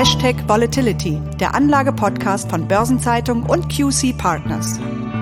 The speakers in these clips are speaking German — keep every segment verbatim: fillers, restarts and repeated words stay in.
Hashtag Volatility, der Anlage-Podcast von Börsenzeitung und Q C Partners.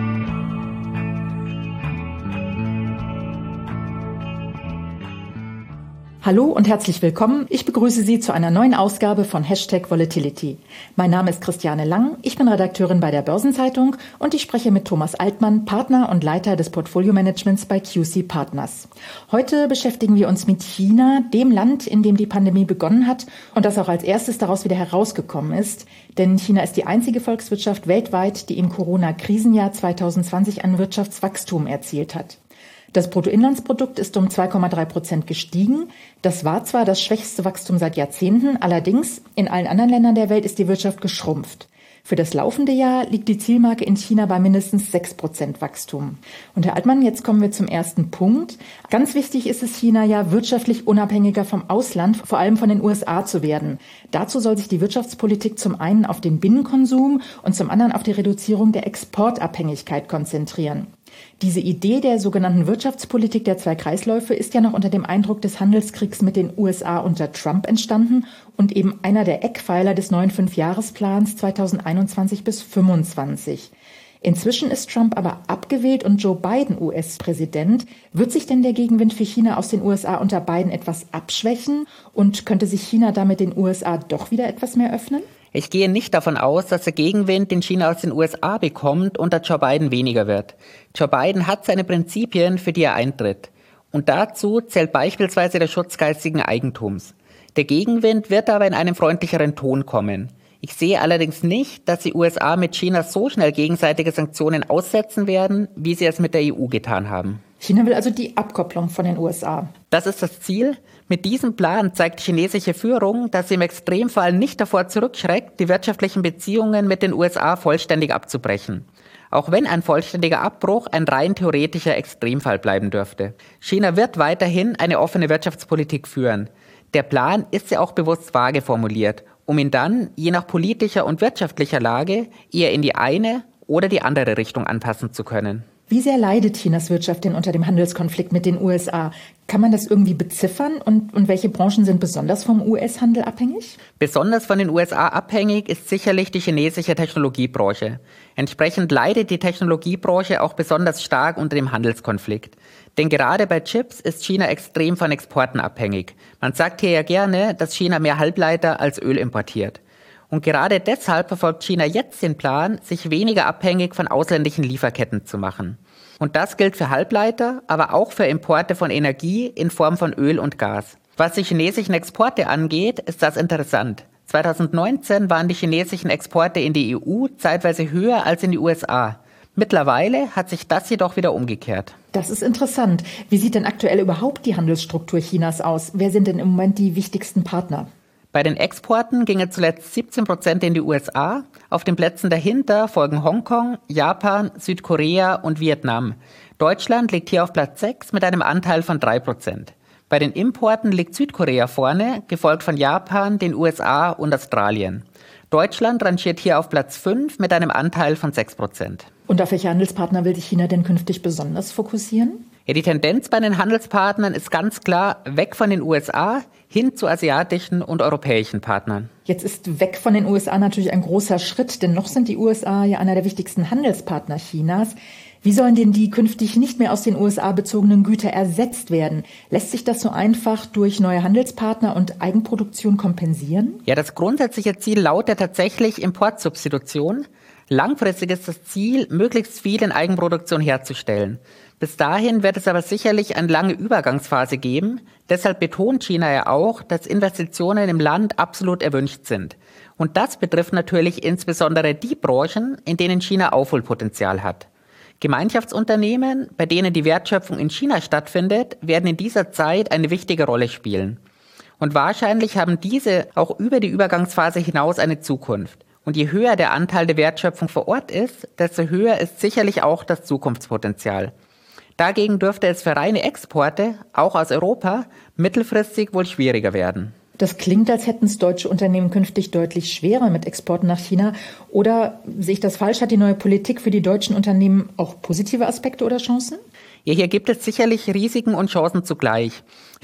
Hallo und herzlich willkommen. Ich begrüße Sie zu einer neuen Ausgabe von Hashtag Volatility. Mein Name ist Christiane Lang, ich bin Redakteurin bei der Börsenzeitung und ich spreche mit Thomas Altmann, Partner und Leiter des Portfolio-Managements bei Q C Partners. Heute beschäftigen wir uns mit China, dem Land, in dem die Pandemie begonnen hat und das auch als erstes daraus wieder herausgekommen ist. Denn China ist die einzige Volkswirtschaft weltweit, die im Corona-Krisenjahr zwanzig zwanzig ein Wirtschaftswachstum erzielt hat. Das Bruttoinlandsprodukt ist um zwei Komma drei Prozent gestiegen. Das war zwar das schwächste Wachstum seit Jahrzehnten, allerdings in allen anderen Ländern der Welt ist die Wirtschaft geschrumpft. Für das laufende Jahr liegt die Zielmarke in China bei mindestens sechs Prozent Wachstum. Und Herr Altmann, jetzt kommen wir zum ersten Punkt. Ganz wichtig ist es China ja, wirtschaftlich unabhängiger vom Ausland, vor allem von den U S A zu werden. Dazu soll sich die Wirtschaftspolitik zum einen auf den Binnenkonsum und zum anderen auf die Reduzierung der Exportabhängigkeit konzentrieren. Diese Idee der sogenannten Wirtschaftspolitik der zwei Kreisläufe ist ja noch unter dem Eindruck des Handelskriegs mit den U S A unter Trump entstanden und eben einer der Eckpfeiler des neuen Fünfjahresplans zweitausendeinundzwanzig bis fünfundzwanzig. Inzwischen ist Trump aber abgewählt und Joe Biden U S-Präsident. Wird sich denn der Gegenwind für China aus den U S A unter Biden etwas abschwächen und könnte sich China damit den U S A doch wieder etwas mehr öffnen? Ich gehe nicht davon aus, dass der Gegenwind, den China aus den U S A bekommt, unter Joe Biden weniger wird. Joe Biden hat seine Prinzipien, für die er eintritt. Und dazu zählt beispielsweise der Schutz geistigen Eigentums. Der Gegenwind wird aber in einem freundlicheren Ton kommen. Ich sehe allerdings nicht, dass die U S A mit China so schnell gegenseitige Sanktionen aussetzen werden, wie sie es mit der E U getan haben. China will also die Abkopplung von den U S A. Das ist das Ziel. Mit diesem Plan zeigt die chinesische Führung, dass sie im Extremfall nicht davor zurückschreckt, die wirtschaftlichen Beziehungen mit den U S A vollständig abzubrechen. Auch wenn ein vollständiger Abbruch ein rein theoretischer Extremfall bleiben dürfte. China wird weiterhin eine offene Wirtschaftspolitik führen. Der Plan ist ja auch bewusst vage formuliert, um ihn dann, je nach politischer und wirtschaftlicher Lage, eher in die eine oder die andere Richtung anpassen zu können. Wie sehr leidet Chinas Wirtschaft denn unter dem Handelskonflikt mit den U S A? Kann man das irgendwie beziffern? Und, und welche Branchen sind besonders vom U S-Handel abhängig? Besonders von den U S A abhängig ist sicherlich die chinesische Technologiebranche. Entsprechend leidet die Technologiebranche auch besonders stark unter dem Handelskonflikt. Denn gerade bei Chips ist China extrem von Exporten abhängig. Man sagt hier ja gerne, dass China mehr Halbleiter als Öl importiert. Und gerade deshalb verfolgt China jetzt den Plan, sich weniger abhängig von ausländischen Lieferketten zu machen. Und das gilt für Halbleiter, aber auch für Importe von Energie in Form von Öl und Gas. Was die chinesischen Exporte angeht, ist das interessant. zweitausendneunzehn waren die chinesischen Exporte in die E U zeitweise höher als in die U S A. Mittlerweile hat sich das jedoch wieder umgekehrt. Das ist interessant. Wie sieht denn aktuell überhaupt die Handelsstruktur Chinas aus? Wer sind denn im Moment die wichtigsten Partner? Bei den Exporten gingen zuletzt siebzehn Prozent in die U S A. Auf den Plätzen dahinter folgen Hongkong, Japan, Südkorea und Vietnam. Deutschland liegt hier auf Platz sechs mit einem Anteil von drei Prozent. Bei den Importen liegt Südkorea vorne, gefolgt von Japan, den U S A und Australien. Deutschland rangiert hier auf Platz fünf mit einem Anteil von sechs Prozent. Und auf welche Handelspartner will sich China denn künftig besonders fokussieren? Ja, die Tendenz bei den Handelspartnern ist ganz klar weg von den U S A hin zu asiatischen und europäischen Partnern. Jetzt ist weg von den U S A natürlich ein großer Schritt, denn noch sind die U S A ja einer der wichtigsten Handelspartner Chinas. Wie sollen denn die künftig nicht mehr aus den U S A bezogenen Güter ersetzt werden? Lässt sich das so einfach durch neue Handelspartner und Eigenproduktion kompensieren? Ja, das grundsätzliche Ziel lautet tatsächlich Importsubstitution. Langfristig ist das Ziel, möglichst viel in Eigenproduktion herzustellen. Bis dahin wird es aber sicherlich eine lange Übergangsphase geben. Deshalb betont China ja auch, dass Investitionen im Land absolut erwünscht sind. Und das betrifft natürlich insbesondere die Branchen, in denen China Aufholpotenzial hat. Gemeinschaftsunternehmen, bei denen die Wertschöpfung in China stattfindet, werden in dieser Zeit eine wichtige Rolle spielen. Und wahrscheinlich haben diese auch über die Übergangsphase hinaus eine Zukunft. Und je höher der Anteil der Wertschöpfung vor Ort ist, desto höher ist sicherlich auch das Zukunftspotenzial. Dagegen dürfte es für reine Exporte, auch aus Europa, mittelfristig wohl schwieriger werden. Das klingt, als hätten es deutsche Unternehmen künftig deutlich schwerer mit Exporten nach China. Oder sehe ich das falsch? Hat die neue Politik für die deutschen Unternehmen auch positive Aspekte oder Chancen? Ja, hier gibt es sicherlich Risiken und Chancen zugleich.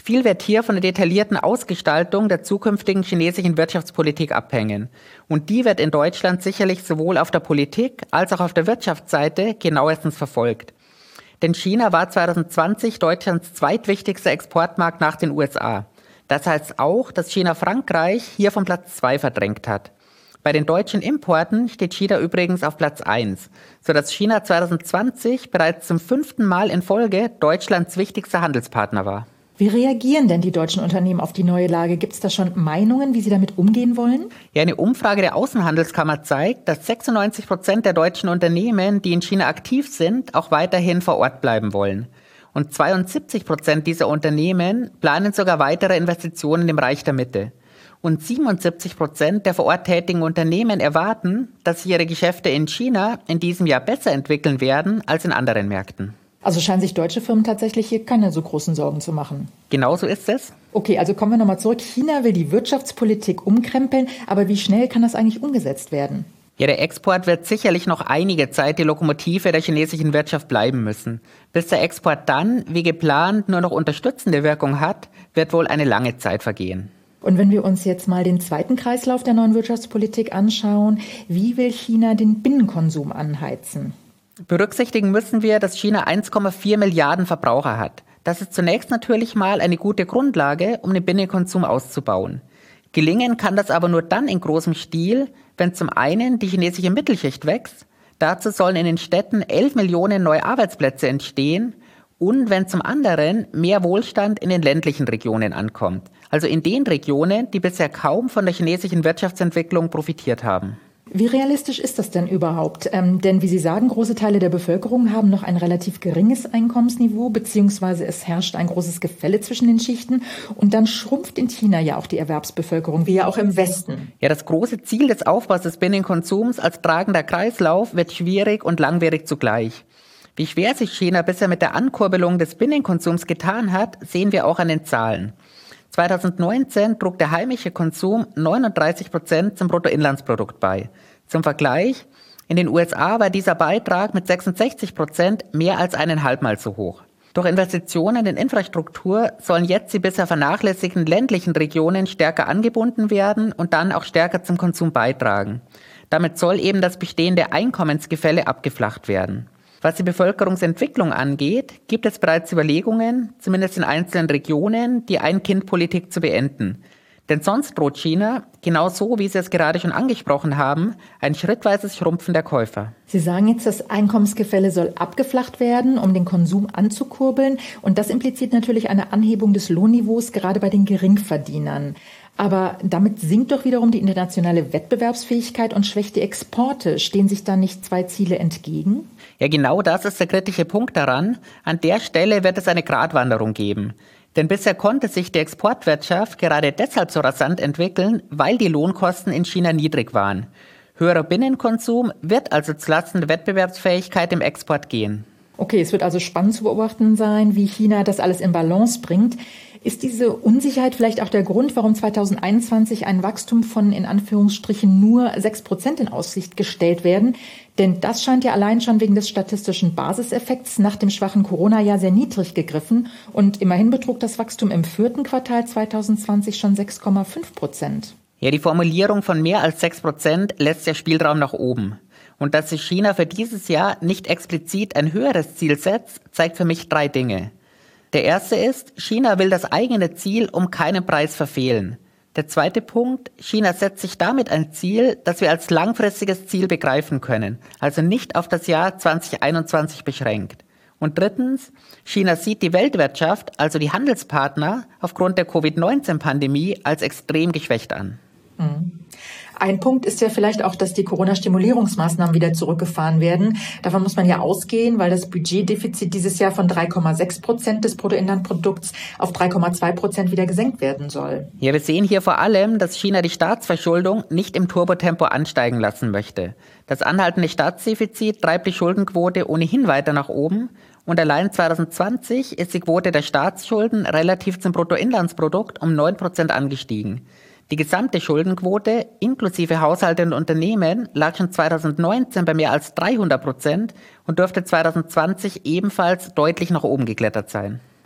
Viel wird hier von der detaillierten Ausgestaltung der zukünftigen chinesischen Wirtschaftspolitik abhängen. Und die wird in Deutschland sicherlich sowohl auf der Politik als auch auf der Wirtschaftsseite genauestens verfolgt. Denn China war zwanzig zwanzig Deutschlands zweitwichtigster Exportmarkt nach den U S A. Das heißt auch, dass China Frankreich hier von Platz zwei verdrängt hat. Bei den deutschen Importen steht China übrigens auf Platz eins, sodass China zwanzig zwanzig bereits zum fünften Mal in Folge Deutschlands wichtigster Handelspartner war. Wie reagieren denn die deutschen Unternehmen auf die neue Lage? Gibt es da schon Meinungen, wie sie damit umgehen wollen? Ja, eine Umfrage der Außenhandelskammer zeigt, dass sechsundneunzig Prozent der deutschen Unternehmen, die in China aktiv sind, auch weiterhin vor Ort bleiben wollen. Und zweiundsiebzig Prozent dieser Unternehmen planen sogar weitere Investitionen im Reich der Mitte. Und siebenundsiebzig Prozent der vor Ort tätigen Unternehmen erwarten, dass sich ihre Geschäfte in China in diesem Jahr besser entwickeln werden als in anderen Märkten. Also scheinen sich deutsche Firmen tatsächlich hier keine so großen Sorgen zu machen. Genau so ist es. Okay, also kommen wir nochmal zurück. China will die Wirtschaftspolitik umkrempeln, aber wie schnell kann das eigentlich umgesetzt werden? Ja, der Export wird sicherlich noch einige Zeit die Lokomotive der chinesischen Wirtschaft bleiben müssen. Bis der Export dann, wie geplant, nur noch unterstützende Wirkung hat, wird wohl eine lange Zeit vergehen. Und wenn wir uns jetzt mal den zweiten Kreislauf der neuen Wirtschaftspolitik anschauen, wie will China den Binnenkonsum anheizen? Berücksichtigen müssen wir, dass China eins Komma vier Milliarden Verbraucher hat. Das ist zunächst natürlich mal eine gute Grundlage, um den Binnenkonsum auszubauen. Gelingen kann das aber nur dann in großem Stil, wenn zum einen die chinesische Mittelschicht wächst, dazu sollen in den Städten elf Millionen neue Arbeitsplätze entstehen und wenn zum anderen mehr Wohlstand in den ländlichen Regionen ankommt, also in den Regionen, die bisher kaum von der chinesischen Wirtschaftsentwicklung profitiert haben. Wie realistisch ist das denn überhaupt? Ähm, denn wie Sie sagen, große Teile der Bevölkerung haben noch ein relativ geringes Einkommensniveau, beziehungsweise es herrscht ein großes Gefälle zwischen den Schichten. Und dann schrumpft in China ja auch die Erwerbsbevölkerung, wie ja auch im Westen. Ja, das große Ziel des Aufbaus des Binnenkonsums als tragender Kreislauf wird schwierig und langwierig zugleich. Wie schwer sich China bisher mit der Ankurbelung des Binnenkonsums getan hat, sehen wir auch an den Zahlen. zwanzig neunzehn trug der heimische Konsum neununddreißig Prozent zum Bruttoinlandsprodukt bei. Zum Vergleich, in den U S A war dieser Beitrag mit sechsundsechzig Prozent mehr als eineinhalbmal so hoch. Durch Investitionen in Infrastruktur sollen jetzt die bisher vernachlässigten ländlichen Regionen stärker angebunden werden und dann auch stärker zum Konsum beitragen. Damit soll eben das bestehende Einkommensgefälle abgeflacht werden. Was die Bevölkerungsentwicklung angeht, gibt es bereits Überlegungen, zumindest in einzelnen Regionen, die Ein-Kind-Politik zu beenden. Denn sonst droht China, genauso wie Sie es gerade schon angesprochen haben, ein schrittweises Schrumpfen der Käufer. Sie sagen jetzt, das Einkommensgefälle soll abgeflacht werden, um den Konsum anzukurbeln. Und das impliziert natürlich eine Anhebung des Lohnniveaus, gerade bei den Geringverdienern. Aber damit sinkt doch wiederum die internationale Wettbewerbsfähigkeit und schwächt die Exporte. Stehen sich da nicht zwei Ziele entgegen? Ja, genau das ist der kritische Punkt daran. An der Stelle wird es eine Gratwanderung geben. Denn bisher konnte sich die Exportwirtschaft gerade deshalb so rasant entwickeln, weil die Lohnkosten in China niedrig waren. Höherer Binnenkonsum wird also zulasten der Wettbewerbsfähigkeit im Export gehen. Okay, es wird also spannend zu beobachten sein, wie China das alles in Balance bringt. Ist diese Unsicherheit vielleicht auch der Grund, warum zwanzig einundzwanzig ein Wachstum von in Anführungsstrichen nur sechs Prozent in Aussicht gestellt werden? Denn das scheint ja allein schon wegen des statistischen Basiseffekts nach dem schwachen Corona-Jahr sehr niedrig gegriffen. Und immerhin betrug das Wachstum im vierten Quartal zwanzig zwanzig schon sechs Komma fünf Prozent. Ja, die Formulierung von mehr als sechs Prozent lässt ja Spielraum nach oben. Und dass sich China für dieses Jahr nicht explizit ein höheres Ziel setzt, zeigt für mich drei Dinge. Der erste ist, China will das eigene Ziel um keinen Preis verfehlen. Der zweite Punkt, China setzt sich damit ein Ziel, das wir als langfristiges Ziel begreifen können, also nicht auf das Jahr zwanzig einundzwanzig beschränkt. Und drittens, China sieht die Weltwirtschaft, also die Handelspartner, aufgrund der Covid neunzehn Pandemie als extrem geschwächt an. Mhm. Ein Punkt ist ja vielleicht auch, dass die Corona-Stimulierungsmaßnahmen wieder zurückgefahren werden. Davon muss man ja ausgehen, weil das Budgetdefizit dieses Jahr von drei Komma sechs Prozent des Bruttoinlandprodukts auf drei Komma zwei Prozent wieder gesenkt werden soll. Ja, wir sehen hier vor allem, dass China die Staatsverschuldung nicht im Turbotempo ansteigen lassen möchte. Das anhaltende Staatsdefizit treibt die Schuldenquote ohnehin weiter nach oben. Und allein zwanzig zwanzig ist die Quote der Staatsschulden relativ zum Bruttoinlandsprodukt um neun Prozent angestiegen. Die gesamte Schuldenquote, inklusive Haushalte und Unternehmen, lag schon zwanzig neunzehn bei mehr als dreihundert Prozent und dürfte zwanzig zwanzig ebenfalls deutlich nach oben geklettert sein.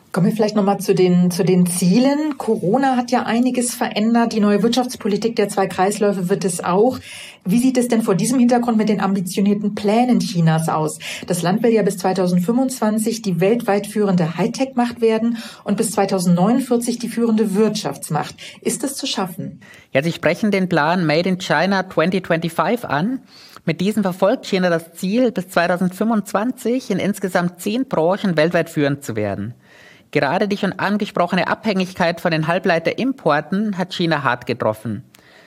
Kommen wir vielleicht nochmal zu den, zu den Zielen. Corona hat ja einiges verändert. Die neue Wirtschaftspolitik der zwei Kreisläufe wird es auch. Wie sieht es denn vor diesem Hintergrund mit den ambitionierten Plänen Chinas aus? Das Land will ja bis zweitausendfünfundzwanzig die weltweit führende Hightech-Macht werden und bis zweitausendneunundvierzig die führende Wirtschaftsmacht. Ist das zu schaffen? Ja, Sie sprechen den Plan Made in China zwanzig fünfundzwanzig an. Mit diesem verfolgt China das Ziel, bis zweitausendfünfundzwanzig in insgesamt zehn Branchen weltweit führend zu werden. Gerade die schon angesprochene Abhängigkeit von den Halbleiterimporten hat China hart getroffen.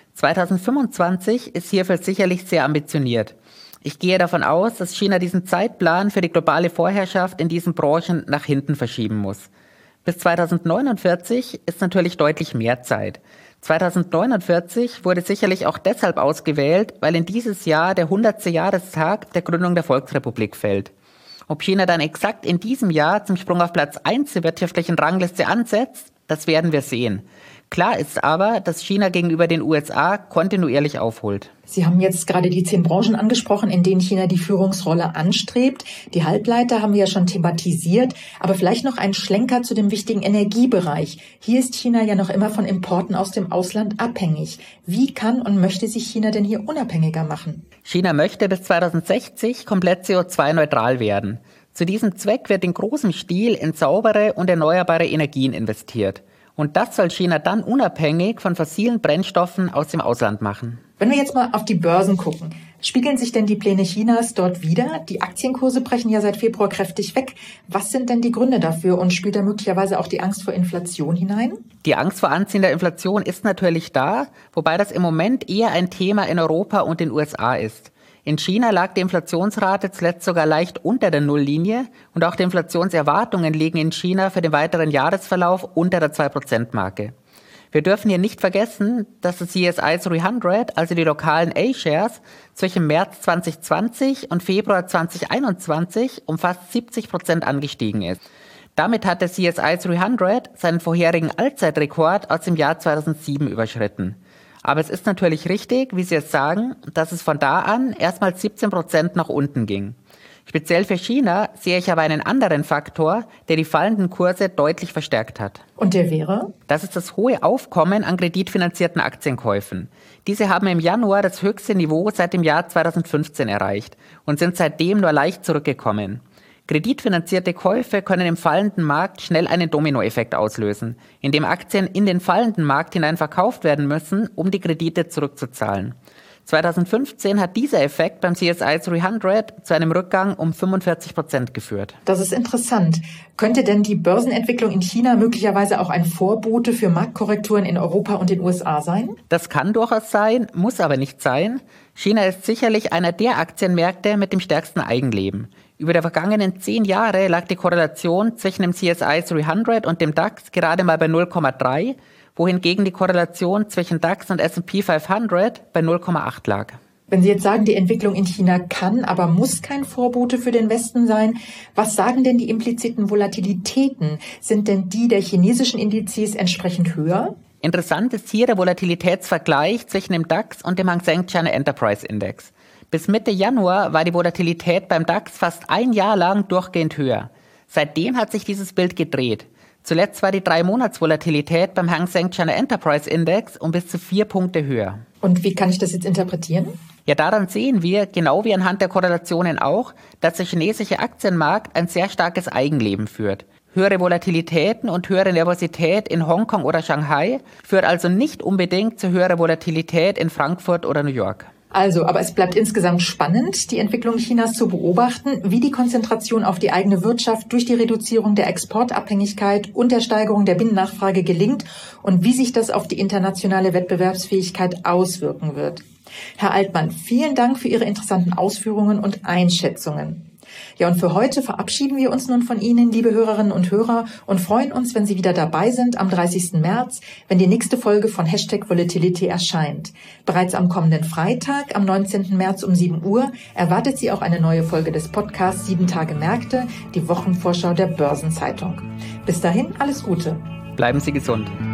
zweitausendfünfundzwanzig ist hierfür sicherlich sehr ambitioniert. Ich gehe davon aus, dass China diesen Zeitplan für die globale Vorherrschaft in diesen Branchen nach hinten verschieben muss. Bis zweitausendneunundvierzig ist natürlich deutlich mehr Zeit. zweitausendneunundvierzig wurde sicherlich auch deshalb ausgewählt, weil in dieses Jahr der hundertste Jahrestag der Gründung der Volksrepublik fällt. Ob China dann exakt in diesem Jahr zum Sprung auf Platz eins der wirtschaftlichen Rangliste ansetzt, das werden wir sehen. Klar ist aber, dass China gegenüber den U S A kontinuierlich aufholt. Sie haben jetzt gerade die zehn Branchen angesprochen, in denen China die Führungsrolle anstrebt. Die Halbleiter haben wir ja schon thematisiert, aber vielleicht noch ein Schlenker zu dem wichtigen Energiebereich. Hier ist China ja noch immer von Importen aus dem Ausland abhängig. Wie kann und möchte sich China denn hier unabhängiger machen? China möchte bis zweitausendsechzig komplett C O zwei neutral werden. Zu diesem Zweck wird in großem Stil in saubere und erneuerbare Energien investiert. Und das soll China dann unabhängig von fossilen Brennstoffen aus dem Ausland machen. Wenn wir jetzt mal auf die Börsen gucken, spiegeln sich denn die Pläne Chinas dort wider? Die Aktienkurse brechen ja seit Februar kräftig weg. Was sind denn die Gründe dafür und spielt da möglicherweise auch die Angst vor Inflation hinein? Die Angst vor anziehender Inflation ist natürlich da, wobei das im Moment eher ein Thema in Europa und den U S A ist. In China lag die Inflationsrate zuletzt sogar leicht unter der Nulllinie und auch die Inflationserwartungen liegen in China für den weiteren Jahresverlauf unter der zwei Prozent Marke. Wir dürfen hier nicht vergessen, dass das C S I dreihundert, also die lokalen A-Shares, zwischen März zweitausendzwanzig und Februar zweitausendeinundzwanzig um fast siebzig Prozent angestiegen ist. Damit hat der C S I dreihundert seinen vorherigen Allzeitrekord aus dem Jahr zweitausendsieben überschritten. Aber es ist natürlich richtig, wie Sie es sagen, dass es von da an erstmal siebzehn Prozent nach unten ging. Speziell für China sehe ich aber einen anderen Faktor, der die fallenden Kurse deutlich verstärkt hat. Und der wäre? Das ist das hohe Aufkommen an kreditfinanzierten Aktienkäufen. Diese haben im Januar das höchste Niveau seit dem Jahr zweitausendfünfzehn erreicht und sind seitdem nur leicht zurückgekommen. Kreditfinanzierte Käufe können im fallenden Markt schnell einen Dominoeffekt auslösen, indem Aktien in den fallenden Markt hinein verkauft werden müssen, um die Kredite zurückzuzahlen. zweitausendfünfzehn hat dieser Effekt beim C S I dreihundert zu einem Rückgang um fünfundvierzig Prozent geführt. Das ist interessant. Könnte denn die Börsenentwicklung in China möglicherweise auch ein Vorbote für Marktkorrekturen in Europa und den U S A sein? Das kann durchaus sein, muss aber nicht sein. China ist sicherlich einer der Aktienmärkte mit dem stärksten Eigenleben. Über die vergangenen zehn Jahre lag die Korrelation zwischen dem C S I dreihundert und dem DAX gerade mal bei null Komma drei, wohingegen die Korrelation zwischen DAX und S und P fünfhundert bei null Komma acht lag. Wenn Sie jetzt sagen, die Entwicklung in China kann, aber muss kein Vorbote für den Westen sein, was sagen denn die impliziten Volatilitäten? Sind denn die der chinesischen Indizes entsprechend höher? Interessant ist hier der Volatilitätsvergleich zwischen dem DAX und dem Hang Seng China Enterprise Index. Bis Mitte Januar war die Volatilität beim DAX fast ein Jahr lang durchgehend höher. Seitdem hat sich dieses Bild gedreht. Zuletzt war die drei-Monats-Volatilität beim Hang Seng China Enterprise Index um bis zu vier Punkte höher. Und wie kann ich das jetzt interpretieren? Ja, daran sehen wir, genau wie anhand der Korrelationen auch, dass der chinesische Aktienmarkt ein sehr starkes Eigenleben führt. Höhere Volatilitäten und höhere Nervosität in Hongkong oder Shanghai führt also nicht unbedingt zu höherer Volatilität in Frankfurt oder New York. Also, aber es bleibt insgesamt spannend, die Entwicklung Chinas zu beobachten, wie die Konzentration auf die eigene Wirtschaft durch die Reduzierung der Exportabhängigkeit und der Steigerung der Binnennachfrage gelingt und wie sich das auf die internationale Wettbewerbsfähigkeit auswirken wird. Herr Altmann, vielen Dank für Ihre interessanten Ausführungen und Einschätzungen. Ja, und für heute verabschieden wir uns nun von Ihnen, liebe Hörerinnen und Hörer, und freuen uns, wenn Sie wieder dabei sind am dreißigsten März, wenn die nächste Folge von Hashtag Volatility erscheint. Bereits am kommenden Freitag, am neunzehnten März um sieben Uhr, erwartet Sie auch eine neue Folge des Podcasts sieben Tage Märkte, die Wochenvorschau der Börsenzeitung. Bis dahin, alles Gute. Bleiben Sie gesund.